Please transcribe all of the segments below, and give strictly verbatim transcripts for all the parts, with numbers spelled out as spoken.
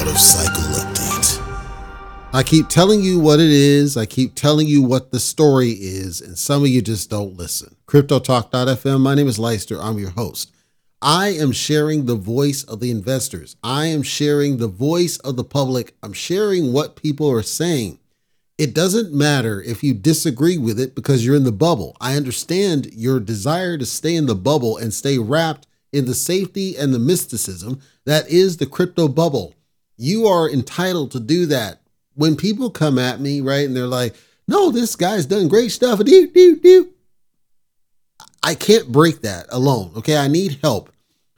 out of cycle update. I keep telling you what it is. I keep telling you what the story is, and some of you just don't listen. Crypto Talk dot f m. My name is Leister. I'm your host. I am sharing the voice of the investors. I am sharing the voice of the public. I'm sharing what people are saying. It doesn't matter if you disagree with it because you're in the bubble. I understand your desire to stay in the bubble and stay wrapped in the safety and the mysticism that is the crypto bubble. You are entitled to do that. When people come at me, right, and they're like, no, this guy's done great stuff. Do, do, do. I can't break that alone. Okay. I need help.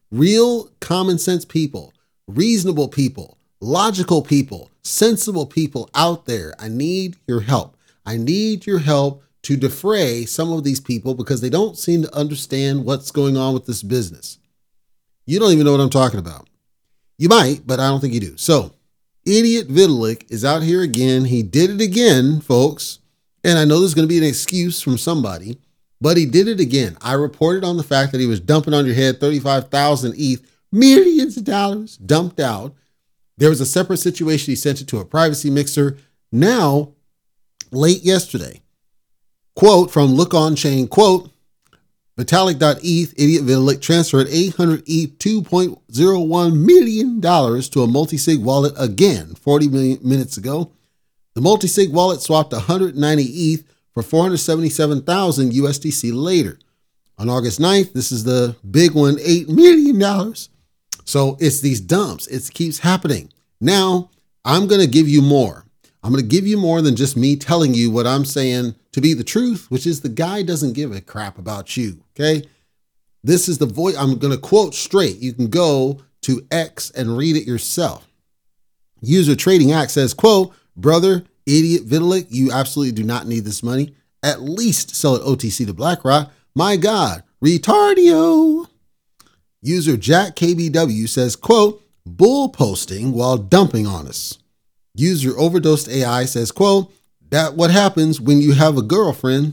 Real common sense people, reasonable people, logical people, sensible people out there. I need your help. I need your help to defray some of these people because they don't seem to understand what's going on with this business. You don't even know what I'm talking about. You might, but I don't think you do. So Idiot Vitalik is out here again. He did it again, folks. And I know there's going to be an excuse from somebody, but he did it again. I reported on the fact that he was dumping on your head thirty-five thousand E T H, millions of dollars dumped out. There was a separate situation. He sent it to a privacy mixer. Now, late yesterday, quote from Look On Chain, quote, Vitalik dot E T H, Idiot Vitalik transferred eight hundred E T H, two point zero one million dollars to a multi-sig wallet again, forty minutes ago. The multi-sig wallet swapped one hundred ninety E T H for four hundred seventy-seven thousand U S D C later. On August ninth, this is the big one, eight million dollars. So it's these dumps. It keeps happening. Now, I'm going to give you more. I'm going to give you more than just me telling you what I'm saying to be the truth, which is the guy doesn't give a crap about you, okay? This is the voice. I'm going to quote straight. You can go to X and read it yourself. User Trading Act says, quote, brother, Idiot Vitalik, you absolutely do not need this money. At least sell it O T C to BlackRock. My God, retardio. User Jack K B W says, quote, bull posting while dumping on us. User Overdosed A I says, quote, that what happens when you have a girlfriend.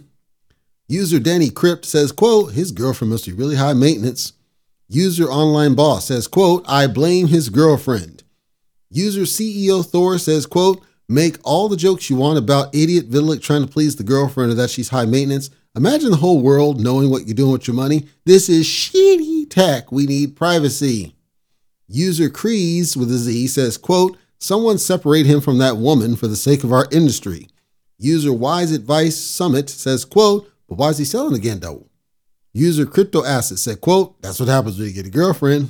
User Danny Crypt says, quote, his girlfriend must be really high maintenance. User Online Boss says, quote, I blame his girlfriend. User C E O Thor says, quote, make all the jokes you want about Idiot Vitalik trying to please the girlfriend or that she's high maintenance. Imagine the whole world knowing what you're doing with your money. This is shitty tech. We need privacy. User Crease with a Z says, quote, someone separate him from that woman for the sake of our industry. User Wise Advice Summit says, quote, but why is he selling again though? User Crypto Asset said, quote, that's what happens when you get a girlfriend.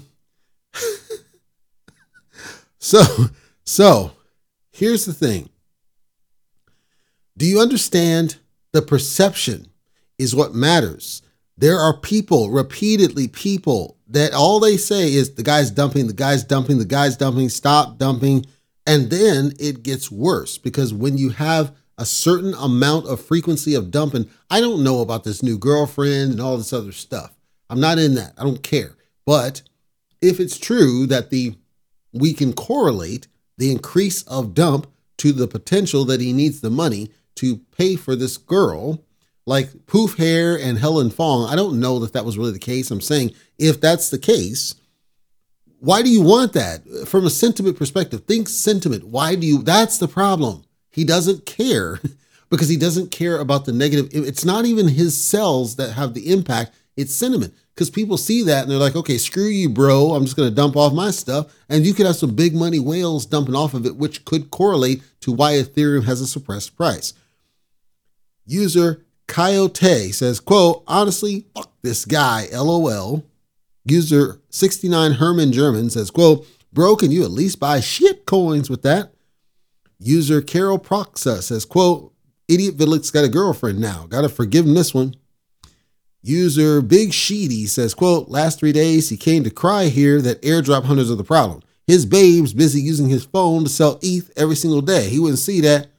so, so here's the thing. Do you understand the perception is what matters? There are people, repeatedly people, that all they say is the guy's dumping, the guy's dumping, the guy's dumping, stop dumping. And then it gets worse because when you have a certain amount of frequency of dumping, I don't know about this new girlfriend and all this other stuff. I'm not in that. I don't care. But if it's true that the we can correlate the increase of dump to the potential that he needs the money to pay for this girl, like Poof Hair and Helen Fong, I don't know that that was really the case. I'm saying if that's the case, why do you want that? From a sentiment perspective, think sentiment. Why do you? That's the problem. He doesn't care because he doesn't care about the negative. It's not even his cells that have the impact. It's sentiment because people see that and they're like, okay, screw you, bro. I'm just going to dump off my stuff. And you could have some big money whales dumping off of it, which could correlate to why Ethereum has a suppressed price. User Coyote says, quote, honestly, fuck this guy, LOL. User sixty-nine Herman German says, quote, bro, can you at least buy shit coins with that? User Carol Proxa says, quote, Idiot Vitalik's got a girlfriend now. Got to forgive him this one. User Big Sheedy says, quote, last three days he came to cry here that airdrop hunters are the problem. His babe's busy using his phone to sell E T H every single day. He wouldn't see that.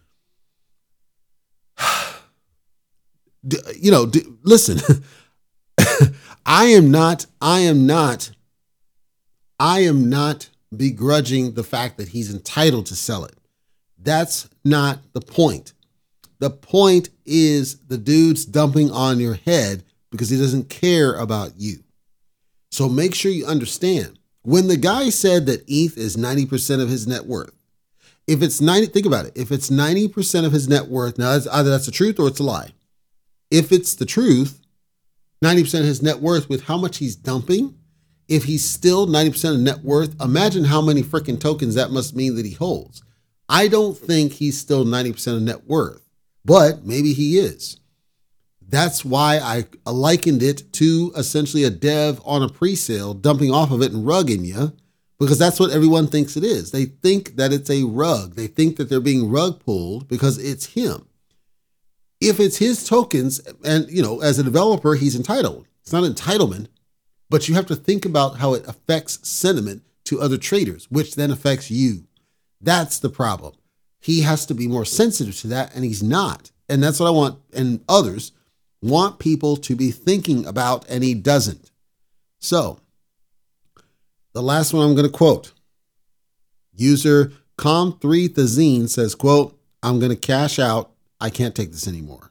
You know, listen, I am not, I am not, I am not begrudging the fact that he's entitled to sell it. That's not the point. The point is the dude's dumping on your head because he doesn't care about you. So make sure you understand When the guy said that E T H is ninety percent of his net worth, if it's ninety, think about it. If it's ninety percent of his net worth, now it's either that's the truth or it's a lie. If it's the truth, ninety percent of his net worth with how much he's dumping, if he's still ninety percent of net worth, imagine how many freaking tokens that must mean that he holds. I don't think he's still ninety percent of net worth, but maybe he is. That's why I likened it to essentially a dev on a pre-sale dumping off of it and rugging you, because that's what everyone thinks it is. They think that it's a rug. They think that they're being rug pulled because it's him. If it's his tokens, and you know, as a developer, he's entitled. It's not entitlement, but you have to think about how it affects sentiment to other traders, which then affects you. That's the problem. He has to be more sensitive to that, and he's not. And that's what I want, and others want people to be thinking about, and he doesn't. So, the last one I'm going to quote. User com three Thazine says, quote, I'm going to cash out. I can't take this anymore.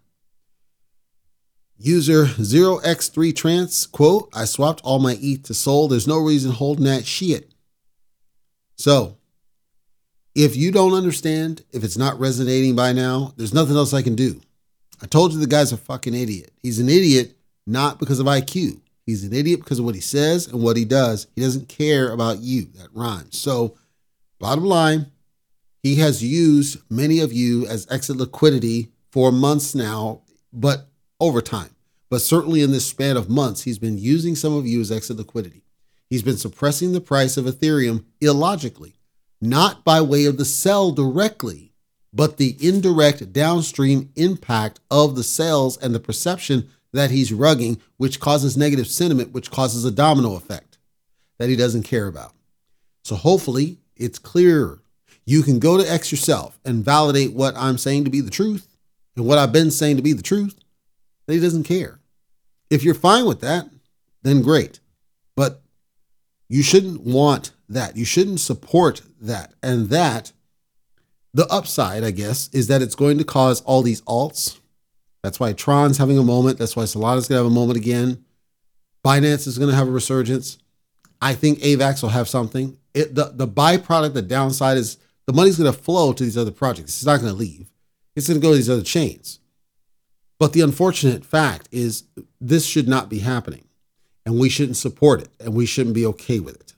User zero x three Trance, quote, I swapped all my E T H to Sol. There's no reason holding that shit. So, if you don't understand, if it's not resonating by now, there's nothing else I can do. I told you the guy's a fucking idiot. He's an idiot not because of I Q. He's an idiot because of what he says and what he does. He doesn't care about you. That rhymes. So, bottom line, he has used many of you as exit liquidity for months now, but over time. But certainly in this span of months, he's been using some of you as exit liquidity. He's been suppressing the price of Ethereum illogically, not by way of the sell directly, but the indirect downstream impact of the sales and the perception that he's rugging, which causes negative sentiment, which causes a domino effect that he doesn't care about. So hopefully it's clearer. You can go to X yourself and validate what I'm saying to be the truth and what I've been saying to be the truth, that he doesn't care. If you're fine with that, then great. But you shouldn't want that. You shouldn't support that. And that, the upside, I guess, is that it's going to cause all these alts. That's why Tron's having a moment. That's why Solana's going to have a moment again. Binance is going to have a resurgence. I think AVAX will have something. It, the, the byproduct, the downside is the money's going to flow to these other projects. It's not going to leave. It's going to go to these other chains. But the unfortunate fact is this should not be happening. And we shouldn't support it. And we shouldn't be okay with it.